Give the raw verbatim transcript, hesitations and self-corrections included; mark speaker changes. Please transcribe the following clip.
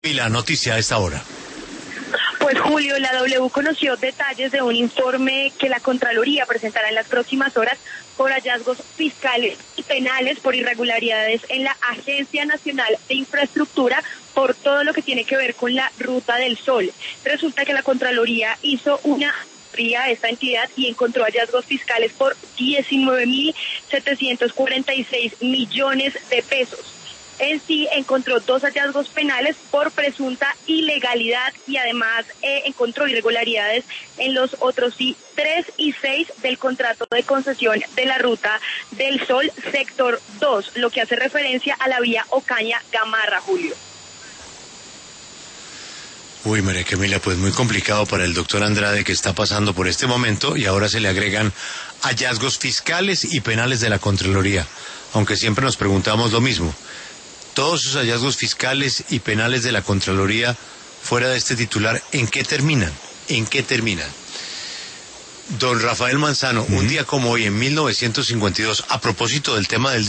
Speaker 1: Y la noticia a esta hora.
Speaker 2: Pues Julio, la W conoció detalles de un informe que la Contraloría presentará en las próximas horas por hallazgos fiscales y penales por irregularidades en la Agencia Nacional de Infraestructura por todo lo que tiene que ver con la Ruta del Sol. Resulta que la Contraloría hizo una auditoría a esta entidad y encontró hallazgos fiscales por diecinueve mil setecientos cuarenta y seis millones de pesos. En sí encontró dos hallazgos penales por presunta ilegalidad y además eh, encontró irregularidades en los otros sí tres y seis del contrato de concesión de la Ruta del Sol sector dos, lo que hace referencia a la vía Ocaña-Gamarra, Julio.
Speaker 1: Uy, María Camila, pues muy complicado para el doctor Andrade, que está pasando por este momento, y ahora se le agregan hallazgos fiscales y penales de la Contraloría, aunque siempre nos preguntamos lo mismo. Todos esos hallazgos fiscales y penales de la Contraloría, fuera de este titular, ¿en qué terminan? ¿En qué terminan? Don Rafael Manzano, uh-huh. Un día como hoy, en mil novecientos cincuenta y dos, a propósito del tema del